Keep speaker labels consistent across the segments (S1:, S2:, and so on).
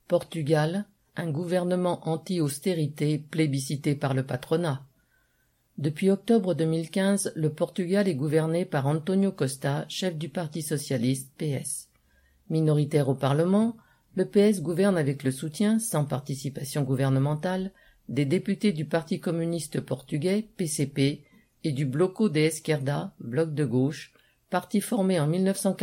S1: Portugal, un gouvernement anti-austérité plébiscité par le patronat. Depuis octobre 2015, le Portugal est gouverné par António Costa, chef du Parti socialiste PS. Minoritaire au Parlement, le PS gouverne avec le soutien, sans participation gouvernementale, des députés du Parti communiste portugais, PCP, et du Bloco de Esquerda, bloc de gauche, parti formé en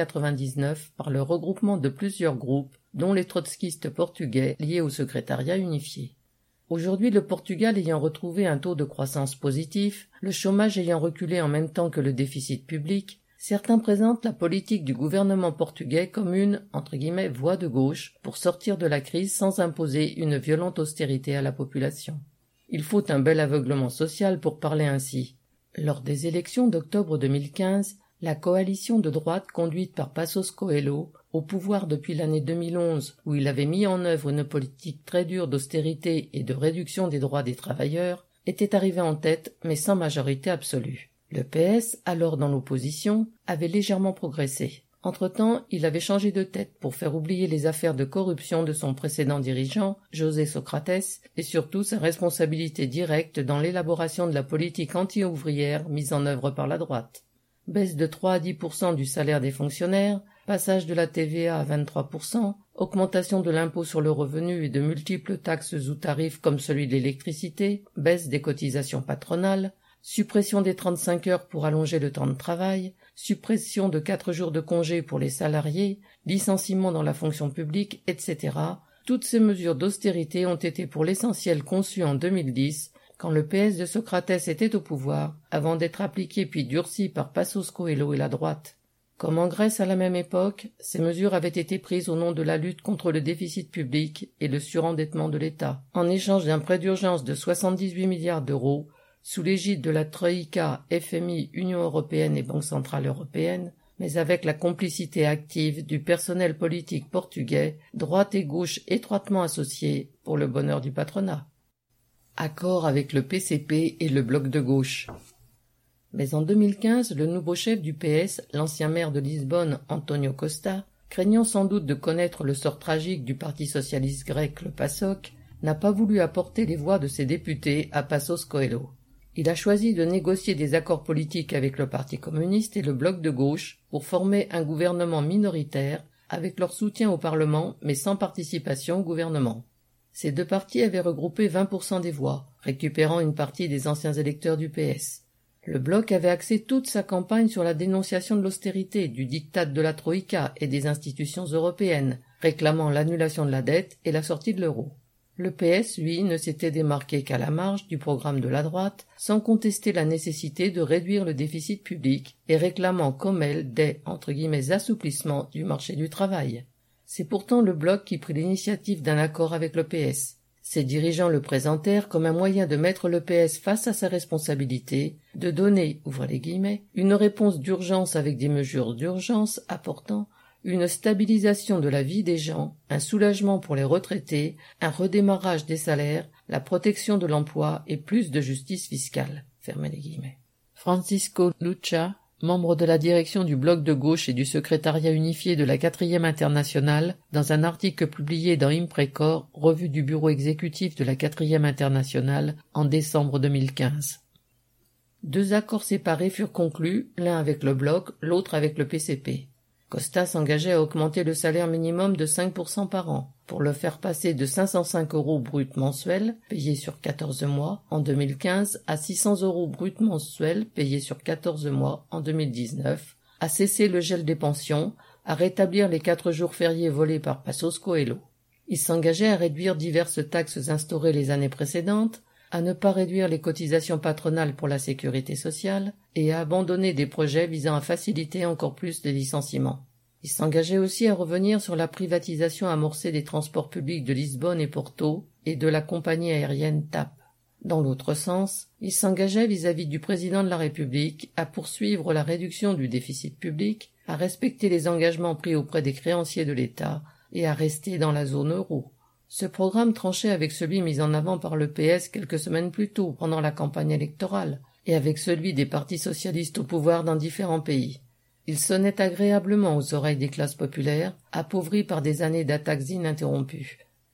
S1: 1999 par le regroupement de plusieurs groupes, dont les trotskistes portugais liés au secrétariat unifié. Aujourd'hui, le Portugal ayant retrouvé un taux de croissance positif, le chômage ayant reculé en même temps que le déficit public, certains présentent la politique du gouvernement portugais comme une « voie de gauche » pour sortir de la crise sans imposer une violente austérité à la population. Il faut un bel aveuglement social pour parler ainsi. Lors des élections d'octobre 2015, la coalition de droite conduite par Passos Coelho, au pouvoir depuis l'année 2011 où il avait mis en œuvre une politique très dure d'austérité et de réduction des droits des travailleurs, était arrivée en tête mais sans majorité absolue. Le PS, alors dans l'opposition, avait légèrement progressé. Entre-temps, il avait changé de tête pour faire oublier les affaires de corruption de son précédent dirigeant, José Socrates, et surtout sa responsabilité directe dans l'élaboration de la politique anti-ouvrière mise en œuvre par la droite. Baisse de 3 à 10% du salaire des fonctionnaires, passage de la TVA à 23%, augmentation de l'impôt sur le revenu et de multiples taxes ou tarifs comme celui de l'électricité, baisse des cotisations patronales, suppression des 35 heures pour allonger le temps de travail, suppression de 4 jours de congé pour les salariés, licenciement dans la fonction publique, etc. Toutes ces mesures d'austérité ont été pour l'essentiel conçues en 2010, quand le PS de Socrates était au pouvoir, avant d'être appliquées puis durcies par Passos Coelho et la droite. Comme en Grèce à la même époque, ces mesures avaient été prises au nom de la lutte contre le déficit public et le surendettement de l'État, en échange d'un prêt d'urgence de 78 milliards d'euros, sous l'égide de la Troïka, FMI, Union européenne et Banque centrale européenne, mais avec la complicité active du personnel politique portugais, droite et gauche étroitement associés pour le bonheur du patronat. Accord avec le PCP et le bloc de gauche. Mais en 2015, le nouveau chef du PS, l'ancien maire de Lisbonne, António Costa, craignant sans doute de connaître le sort tragique du parti socialiste grec, le PASOK, n'a pas voulu apporter les voix de ses députés à Passos Coelho. Il a choisi de négocier des accords politiques avec le Parti communiste et le bloc de gauche pour former un gouvernement minoritaire avec leur soutien au Parlement mais sans participation au gouvernement. Ces deux partis avaient regroupé 20% des voix, récupérant une partie des anciens électeurs du PS. Le bloc avait axé toute sa campagne sur la dénonciation de l'austérité, du diktat de la Troïka et des institutions européennes, réclamant l'annulation de la dette et la sortie de l'euro. Le PS, lui, ne s'était démarqué qu'à la marge du programme de la droite, sans contester la nécessité de réduire le déficit public et réclamant comme elle des « assouplissements du marché du travail ». C'est pourtant le bloc qui prit l'initiative d'un accord avec le PS. Ses dirigeants le présentèrent comme un moyen de mettre le PS face à sa responsabilité, de donner, ouvrez les guillemets, une réponse d'urgence avec des mesures d'urgence apportant une stabilisation de la vie des gens, un soulagement pour les retraités, un redémarrage des salaires, la protection de l'emploi et plus de justice fiscale. Fermez les guillemets. Francisco Lucha, membre de la direction du bloc de gauche et du secrétariat unifié de la 4e internationale, dans un article publié dans Imprecor, revue du bureau exécutif de la 4e internationale, en décembre 2015. 2 accords séparés furent conclus, l'un avec le bloc, l'autre avec le PCP. Costa s'engageait à augmenter le salaire minimum de 5% par an, pour le faire passer de 505 € brut mensuels, payés sur 14 mois, en 2015, à 600 € brut mensuels, payés sur 14 mois, en 2019, à cesser le gel des pensions, à rétablir les 4 jours fériés volés par Passos Coelho. Il s'engageait à réduire diverses taxes instaurées les années précédentes, à ne pas réduire les cotisations patronales pour la sécurité sociale et à abandonner des projets visant à faciliter encore plus les licenciements. Il s'engageait aussi à revenir sur la privatisation amorcée des transports publics de Lisbonne et Porto et de la compagnie aérienne TAP. Dans l'autre sens, il s'engageait vis-à-vis du président de la République à poursuivre la réduction du déficit public, à respecter les engagements pris auprès des créanciers de l'État et à rester dans la zone euro. Ce programme tranchait avec celui mis en avant par le PS quelques semaines plus tôt pendant la campagne électorale et avec celui des partis socialistes au pouvoir dans différents pays. Il sonnait agréablement aux oreilles des classes populaires, appauvries par des années d'attaques ininterrompues.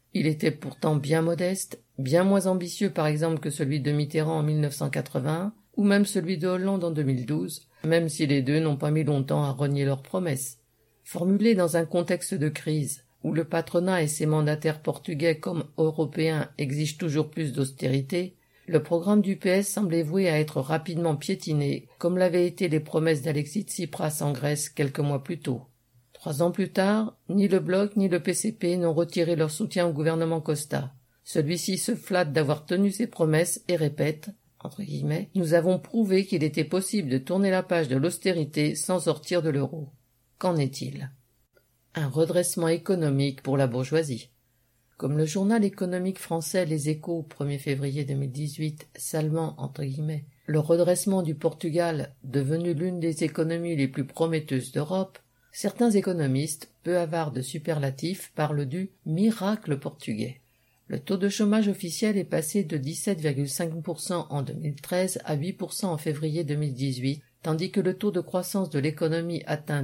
S1: Il était pourtant bien modeste, bien moins ambitieux par exemple que celui de Mitterrand en 1981, ou même celui de Hollande en 2012, même si les deux n'ont pas mis longtemps à renier leurs promesses. Formulé dans un contexte de crise, où le patronat et ses mandataires portugais comme européens exigent toujours plus d'austérité, le programme du PS semblait voué à être rapidement piétiné, comme l'avaient été les promesses d'Alexis Tsipras en Grèce quelques mois plus tôt. 3 ans plus tard, ni le Bloc ni le PCP n'ont retiré leur soutien au gouvernement Costa. Celui-ci se flatte d'avoir tenu ses promesses et répète, entre guillemets, « Nous avons prouvé qu'il était possible de tourner la page de l'austérité sans sortir de l'euro. » Qu'en est-il? Un redressement économique pour la bourgeoisie. Comme le journal économique français Les Échos, 1er février 2018, salement, entre guillemets, le redressement du Portugal, devenu l'une des économies les plus prometteuses d'Europe, certains économistes, peu avares de superlatifs, parlent du « miracle portugais ». Le taux de chômage officiel est passé de 17,5% en 2013 à 8% en février 2018, tandis que le taux de croissance de l'économie atteint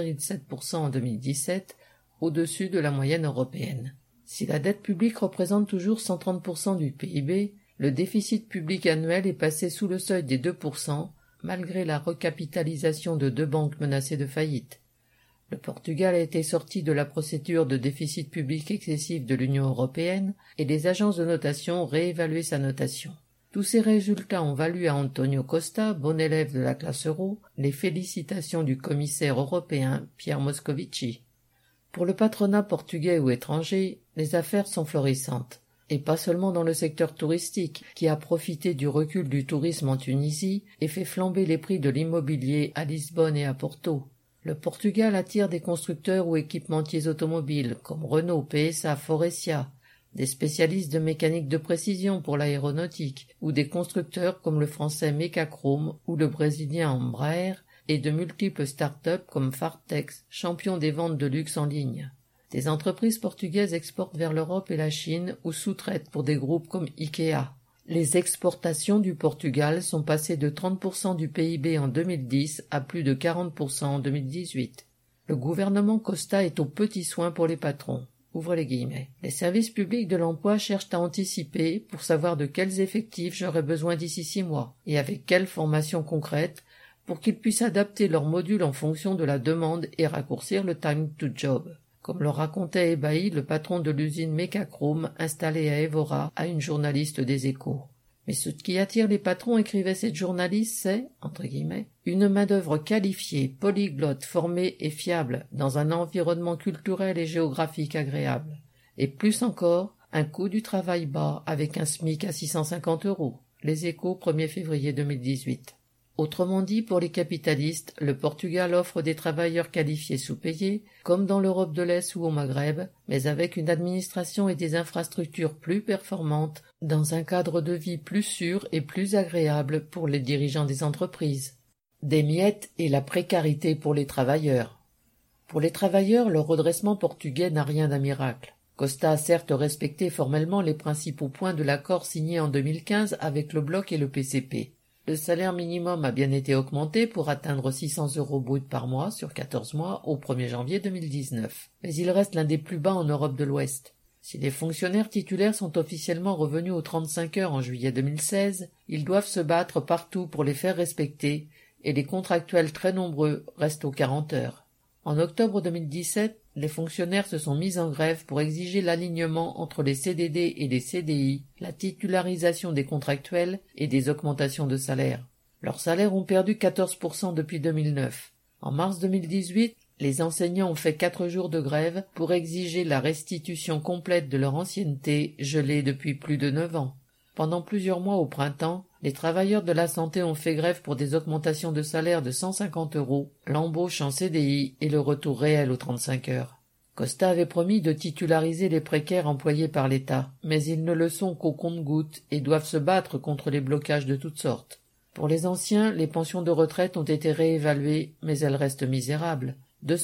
S1: 2,7% en 2017, au-dessus de la moyenne européenne. Si la dette publique représente toujours 130% du PIB, le déficit public annuel est passé sous le seuil des 2%, malgré la recapitalisation de 2 banques menacées de faillite. Le Portugal a été sorti de la procédure de déficit public excessif de l'Union européenne et les agences de notation ont réévalué sa notation. Tous ces résultats ont valu à Antonio Costa, bon élève de la classe euro, les félicitations du commissaire européen Pierre Moscovici. Pour le patronat portugais ou étranger, les affaires sont florissantes. Et pas seulement dans le secteur touristique, qui a profité du recul du tourisme en Tunisie et fait flamber les prix de l'immobilier à Lisbonne et à Porto. Le Portugal attire des constructeurs ou équipementiers automobiles comme Renault, PSA, Faurecia, des spécialistes de mécanique de précision pour l'aéronautique ou des constructeurs comme le français Mecachrome ou le brésilien Embraer et de multiples start-up comme Fartex, champion des ventes de luxe en ligne. Des entreprises portugaises exportent vers l'Europe et la Chine ou sous-traitent pour des groupes comme Ikea. Les exportations du Portugal sont passées de 30% du PIB en 2010 à plus de 40% en 2018. Le gouvernement Costa est aux petits soins pour les patrons. Ouvrez les guillemets. Les services publics de l'emploi cherchent à anticiper pour savoir de quels effectifs j'aurai besoin d'ici 6 mois et avec quelle formation concrète pour qu'ils puissent adapter leurs modules en fonction de la demande et raccourcir le time to job. Comme le racontait ébahi le patron de l'usine Mecachrome installée à Évora à une journaliste des Échos. Mais ce qui attire les patrons, écrivait cette journaliste, c'est, entre guillemets, une main-d'œuvre qualifiée, polyglotte, formée et fiable, dans un environnement culturel et géographique agréable. Et plus encore, un coût du travail bas avec un SMIC à 650 €. Les Échos, 1er février 2018. Autrement dit, pour les capitalistes, le Portugal offre des travailleurs qualifiés sous-payés, comme dans l'Europe de l'Est ou au Maghreb, mais avec une administration et des infrastructures plus performantes, dans un cadre de vie plus sûr et plus agréable pour les dirigeants des entreprises. Des miettes et la précarité pour les travailleurs. Pour les travailleurs, le redressement portugais n'a rien d'un miracle. Costa a certes respecté formellement les principaux points de l'accord signé en 2015 avec le Bloc et le PCP. Le salaire minimum a bien été augmenté pour atteindre 600 € bruts par mois sur 14 mois au 1er janvier 2019. Mais il reste l'un des plus bas en Europe de l'Ouest. Si les fonctionnaires titulaires sont officiellement revenus aux 35 heures en juillet 2016, ils doivent se battre partout pour les faire respecter et les contractuels très nombreux restent aux 40 heures. En octobre 2017, les fonctionnaires se sont mis en grève pour exiger l'alignement entre les CDD et les CDI, la titularisation des contractuels et des augmentations de salaire. Leurs salaires ont perdu 14% depuis 2009. En mars 2018, les enseignants ont fait 4 jours de grève pour exiger la restitution complète de leur ancienneté gelée depuis plus de 9 ans. Pendant plusieurs mois au printemps, les travailleurs de la santé ont fait grève pour des augmentations de salaire de 150 €, l'embauche en CDI et le retour réel aux 35 heures. Costa avait promis de titulariser les précaires employés par l'État, mais ils ne le sont qu'au compte-gouttes et doivent se battre contre les blocages de toutes sortes. Pour les anciens, les pensions de retraite ont été réévaluées, mais elles restent misérables.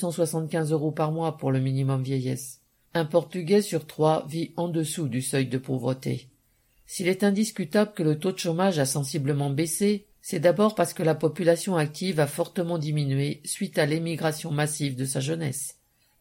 S1: 275 € par mois pour le minimum vieillesse. Un Portugais sur 3 vit en dessous du seuil de pauvreté. S'il est indiscutable que le taux de chômage a sensiblement baissé, c'est d'abord parce que la population active a fortement diminué suite à l'émigration massive de sa jeunesse.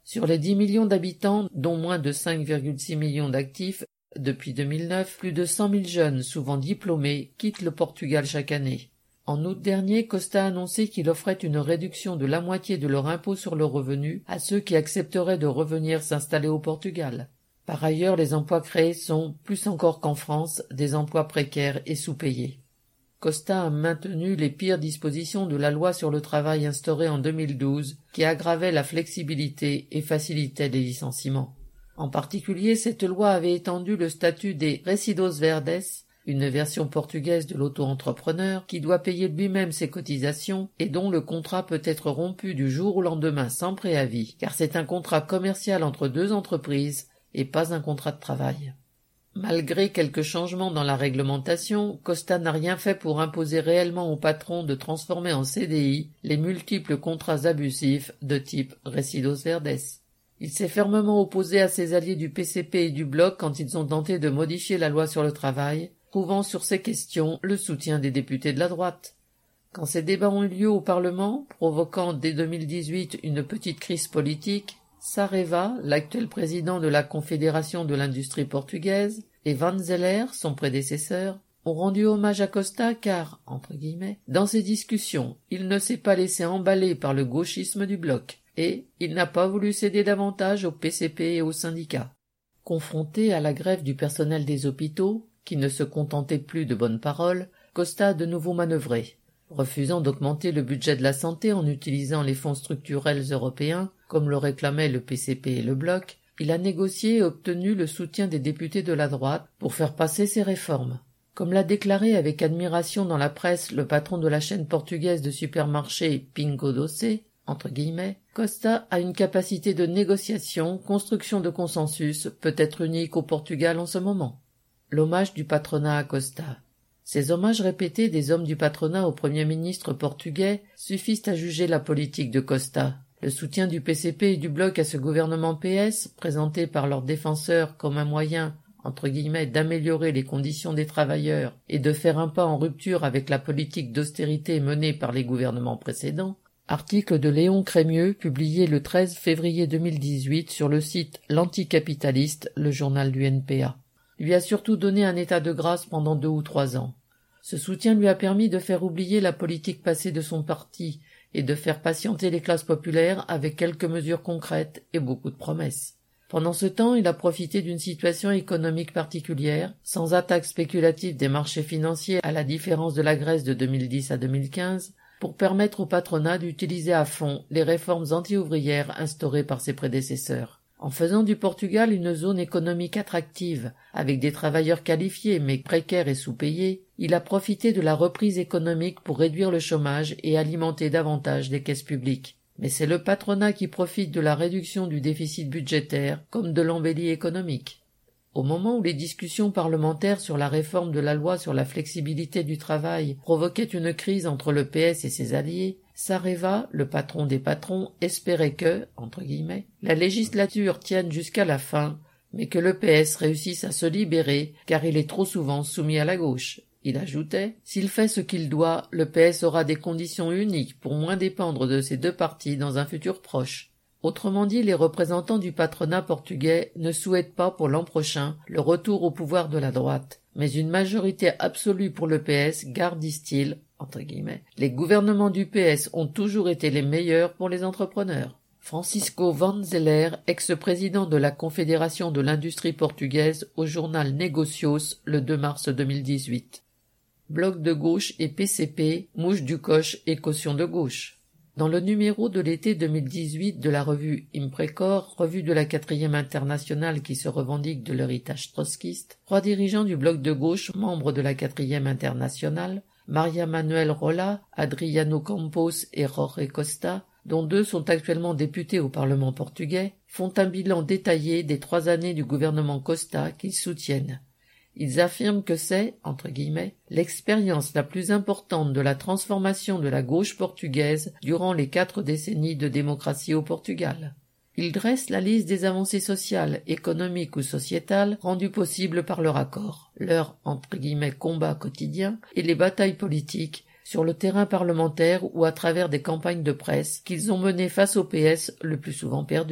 S1: Sur les 10 millions d'habitants, dont moins de 5,6 millions d'actifs, depuis 2009, plus de 100 000 jeunes, souvent diplômés, quittent le Portugal chaque année. En août dernier, Costa a annoncé qu'il offrait une réduction de la moitié de leur impôt sur le revenu à ceux qui accepteraient de revenir s'installer au Portugal. Par ailleurs, les emplois créés sont, plus encore qu'en France, des emplois précaires et sous-payés. Costa a maintenu les pires dispositions de la loi sur le travail instaurée en 2012, qui aggravait la flexibilité et facilitait les licenciements. En particulier, cette loi avait étendu le statut des Residos Verdes, une version portugaise de l'auto-entrepreneur qui doit payer lui-même ses cotisations et dont le contrat peut être rompu du jour au lendemain sans préavis, car c'est un contrat commercial entre deux entreprises et pas un contrat de travail. Malgré quelques changements dans la réglementation, Costa n'a rien fait pour imposer réellement aux patrons de transformer en CDI les multiples contrats abusifs de type Residos Verdes. Il s'est fermement opposé à ses alliés du PCP et du Bloc quand ils ont tenté de modifier la loi sur le travail, trouvant sur ces questions le soutien des députés de la droite. Quand ces débats ont eu lieu au Parlement, provoquant dès 2018 une petite crise politique, Saraiva, l'actuel président de la Confédération de l'industrie portugaise, et Van Zeller, son prédécesseur, ont rendu hommage à Costa car, entre guillemets, dans ces discussions, il ne s'est pas laissé emballer par le gauchisme du Bloc, et il n'a pas voulu céder davantage au PCP et aux syndicats. Confronté à la grève du personnel des hôpitaux, qui ne se contentait plus de bonnes paroles, Costa a de nouveau manœuvré. Refusant d'augmenter le budget de la santé en utilisant les fonds structurels européens, comme le réclamaient le PCP et le Bloc, il a négocié et obtenu le soutien des députés de la droite pour faire passer ces réformes. Comme l'a déclaré avec admiration dans la presse le patron de la chaîne portugaise de supermarchés Pingo Doce, entre guillemets, Costa a une capacité de négociation, construction de consensus, peut-être unique au Portugal en ce moment. L'hommage du patronat à Costa. Ces hommages répétés des hommes du patronat au Premier ministre portugais suffisent à juger la politique de Costa. Le soutien du PCP et du Bloc à ce gouvernement PS, présenté par leurs défenseurs comme un moyen, entre guillemets, d'améliorer les conditions des travailleurs et de faire un pas en rupture avec la politique d'austérité menée par les gouvernements précédents, article de Léon Crémieux publié le 13 février 2018 sur le site L'Anticapitaliste, le journal du NPA, lui a surtout donné un état de grâce pendant 2 ou 3 ans. Ce soutien lui a permis de faire oublier la politique passée de son parti et de faire patienter les classes populaires avec quelques mesures concrètes et beaucoup de promesses. Pendant ce temps, il a profité d'une situation économique particulière, sans attaque spéculative des marchés financiers à la différence de la Grèce de 2010 à 2015, pour permettre au patronat d'utiliser à fond les réformes anti-ouvrières instaurées par ses prédécesseurs. En faisant du Portugal une zone économique attractive, avec des travailleurs qualifiés mais précaires et sous-payés, il a profité de la reprise économique pour réduire le chômage et alimenter davantage les caisses publiques. Mais c'est le patronat qui profite de la réduction du déficit budgétaire comme de l'embellie économique. Au moment où les discussions parlementaires sur la réforme de la loi sur la flexibilité du travail provoquaient une crise entre le PS et ses alliés, Saraiva, le patron des patrons, espérait que, entre guillemets, la législature tienne jusqu'à la fin, mais que le PS réussisse à se libérer, car il est trop souvent soumis à la gauche. Il ajoutait, s'il fait ce qu'il doit, le PS aura des conditions uniques pour moins dépendre de ces deux partis dans un futur proche. Autrement dit, les représentants du patronat portugais ne souhaitent pas pour l'an prochain le retour au pouvoir de la droite, mais une majorité absolue pour le PS, car, disent-ils, entre guillemets, les gouvernements du PS ont toujours été les meilleurs pour les entrepreneurs. Francisco Van Zeller, ex-président de la Confédération de l'industrie portugaise, au journal Negocios le 2 mars 2018. Bloc de gauche et PCP, mouche du coche et caution de gauche. Dans le numéro de l'été 2018 de la revue Imprecor, revue de la 4e internationale qui se revendique de l'héritage trotskiste, 3 dirigeants du bloc de gauche, membres de la 4e internationale, Maria Manuel Rola, Adriano Campos et Jorge Costa, dont 2 sont actuellement députés au Parlement portugais, font un bilan détaillé des 3 années du gouvernement Costa qu'ils soutiennent. Ils affirment que c'est, entre guillemets, l'expérience la plus importante de la transformation de la gauche portugaise durant les 4 décennies de démocratie au Portugal. Ils dressent la liste des avancées sociales, économiques ou sociétales rendues possibles par leur accord, leur, entre guillemets, combat quotidien et les batailles politiques sur le terrain parlementaire ou à travers des campagnes de presse qu'ils ont menées face au PS le plus souvent perdu.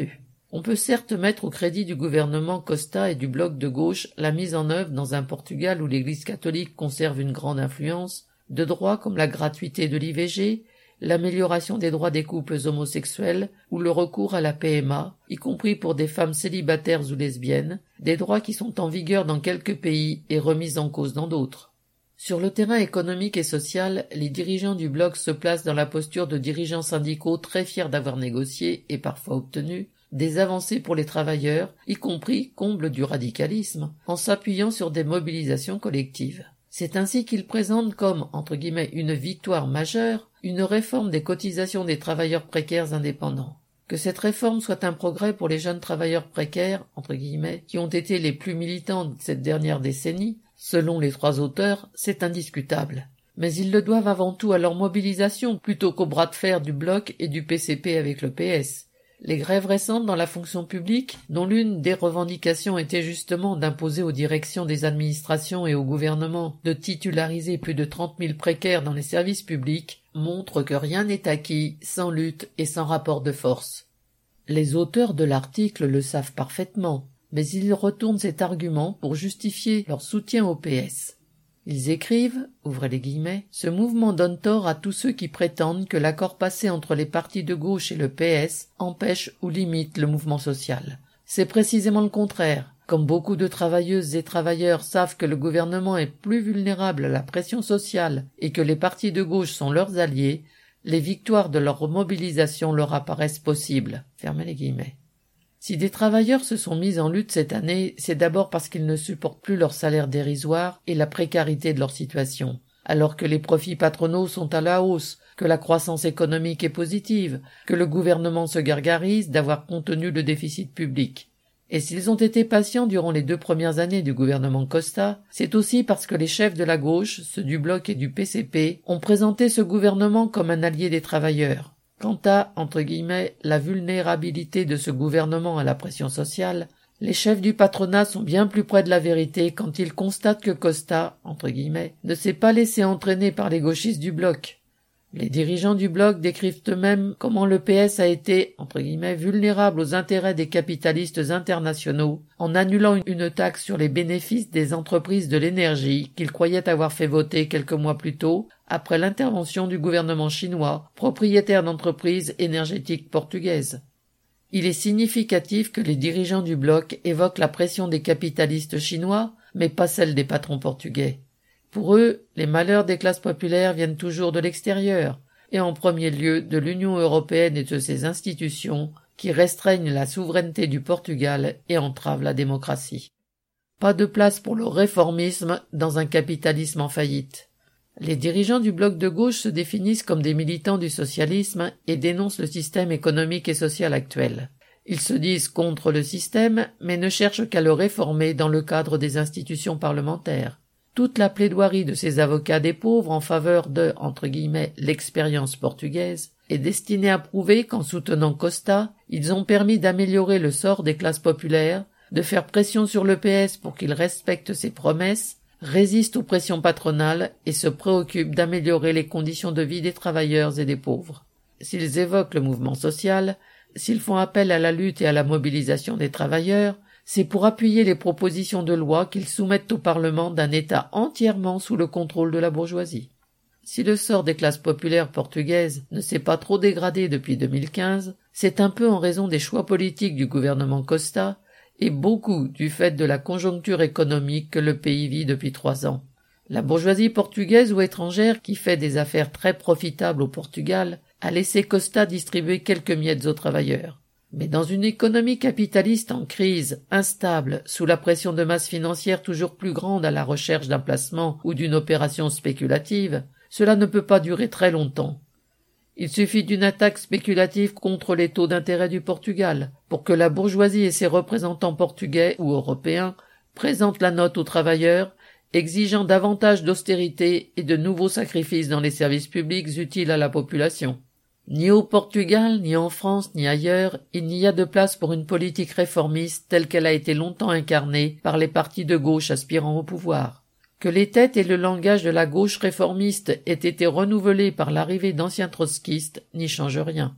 S1: On peut certes mettre au crédit du gouvernement Costa et du bloc de gauche la mise en œuvre, dans un Portugal où l'Église catholique conserve une grande influence, de droits comme la gratuité de l'IVG, l'amélioration des droits des couples homosexuels ou le recours à la PMA, y compris pour des femmes célibataires ou lesbiennes, des droits qui sont en vigueur dans quelques pays et remis en cause dans d'autres. Sur le terrain économique et social, les dirigeants du bloc se placent dans la posture de dirigeants syndicaux très fiers d'avoir négocié, et parfois obtenu, des avancées pour les travailleurs, y compris comble du radicalisme, en s'appuyant sur des mobilisations collectives. C'est ainsi qu'ils présentent comme, entre guillemets, une victoire majeure, une réforme des cotisations des travailleurs précaires indépendants. Que cette réforme soit un progrès pour les jeunes travailleurs précaires, entre guillemets, qui ont été les plus militants de cette dernière décennie, selon les 3 auteurs, c'est indiscutable. Mais ils le doivent avant tout à leur mobilisation plutôt qu'au bras de fer du bloc et du PCP avec le PS. Les grèves récentes dans la fonction publique, dont l'une des revendications était justement d'imposer aux directions des administrations et au gouvernement de titulariser plus de 30 000 précaires dans les services publics, montrent que rien n'est acquis sans lutte et sans rapport de force. Les auteurs de l'article le savent parfaitement, mais ils retournent cet argument pour justifier leur soutien au PS. Ils écrivent, ouvrez les guillemets, « Ce mouvement donne tort à tous ceux qui prétendent que l'accord passé entre les partis de gauche et le PS empêche ou limite le mouvement social. C'est précisément le contraire. Comme beaucoup de travailleuses et travailleurs savent que le gouvernement est plus vulnérable à la pression sociale et que les partis de gauche sont leurs alliés, les victoires de leur mobilisation leur apparaissent possibles. » Fermez les guillemets. Si des travailleurs se sont mis en lutte cette année, c'est d'abord parce qu'ils ne supportent plus leur salaire dérisoire et la précarité de leur situation, alors que les profits patronaux sont à la hausse, que la croissance économique est positive, que le gouvernement se gargarise d'avoir contenu le déficit public. Et s'ils ont été patients durant les 2 premières années du gouvernement Costa, c'est aussi parce que les chefs de la gauche, ceux du bloc et du PCP, ont présenté ce gouvernement comme un allié des travailleurs. Quant à, entre guillemets, la vulnérabilité de ce gouvernement à la pression sociale, les chefs du patronat sont bien plus près de la vérité quand ils constatent que Costa, entre guillemets, ne s'est pas laissé entraîner par les gauchistes du bloc. Les dirigeants du bloc décrivent eux-mêmes comment le PS a été, entre guillemets, vulnérable aux intérêts des capitalistes internationaux en annulant une taxe sur les bénéfices des entreprises de l'énergie qu'ils croyaient avoir fait voter quelques mois plus tôt, après l'intervention du gouvernement chinois, propriétaire d'entreprises énergétiques portugaises. Il est significatif que les dirigeants du bloc évoquent la pression des capitalistes chinois, mais pas celle des patrons portugais. Pour eux, les malheurs des classes populaires viennent toujours de l'extérieur, et en premier lieu de l'Union européenne et de ses institutions, qui restreignent la souveraineté du Portugal et entravent la démocratie. Pas de place pour le réformisme dans un capitalisme en faillite. Les dirigeants du bloc de gauche se définissent comme des militants du socialisme et dénoncent le système économique et social actuel. Ils se disent contre le système, mais ne cherchent qu'à le réformer dans le cadre des institutions parlementaires. Toute la plaidoirie de ces avocats des pauvres en faveur de, entre guillemets, l'expérience portugaise est destinée à prouver qu'en soutenant Costa, ils ont permis d'améliorer le sort des classes populaires, de faire pression sur le PS pour qu'il respecte ses promesses, résiste aux pressions patronales et se préoccupe d'améliorer les conditions de vie des travailleurs et des pauvres. S'ils évoquent le mouvement social, s'ils font appel à la lutte et à la mobilisation des travailleurs, c'est pour appuyer les propositions de loi qu'ils soumettent au Parlement d'un État entièrement sous le contrôle de la bourgeoisie. Si le sort des classes populaires portugaises ne s'est pas trop dégradé depuis 2015, c'est un peu en raison des choix politiques du gouvernement Costa et beaucoup du fait de la conjoncture économique que le pays vit depuis 3 ans. La bourgeoisie portugaise ou étrangère, qui fait des affaires très profitables au Portugal, a laissé Costa distribuer quelques miettes aux travailleurs. Mais dans une économie capitaliste en crise, instable, sous la pression de masse financière toujours plus grande à la recherche d'un placement ou d'une opération spéculative, cela ne peut pas durer très longtemps. Il suffit d'une attaque spéculative contre les taux d'intérêt du Portugal pour que la bourgeoisie et ses représentants portugais ou européens présentent la note aux travailleurs, exigeant davantage d'austérité et de nouveaux sacrifices dans les services publics utiles à la population. Ni au Portugal, ni en France, ni ailleurs, il n'y a de place pour une politique réformiste telle qu'elle a été longtemps incarnée par les partis de gauche aspirant au pouvoir. Que les têtes et le langage de la gauche réformiste aient été renouvelés par l'arrivée d'anciens trotskistes n'y change rien.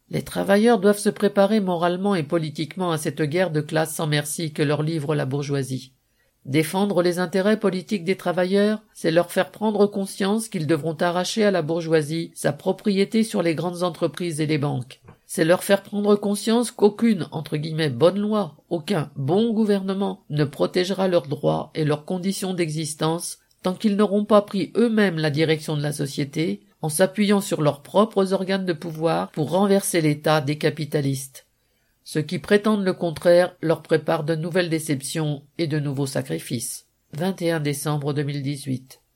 S1: Les travailleurs doivent se préparer moralement et politiquement à cette guerre de classe sans merci que leur livre la bourgeoisie. Défendre les intérêts politiques des travailleurs, c'est leur faire prendre conscience qu'ils devront arracher à la bourgeoisie sa propriété sur les grandes entreprises et les banques. C'est leur faire prendre conscience qu'aucune, entre guillemets, bonne loi, aucun bon gouvernement ne protégera leurs droits et leurs conditions d'existence tant qu'ils n'auront pas pris eux-mêmes la direction de la société, en s'appuyant sur leurs propres organes de pouvoir pour renverser l'État des capitalistes. Ceux qui prétendent le contraire leur préparent de nouvelles déceptions et de nouveaux sacrifices. 21 décembre 2018.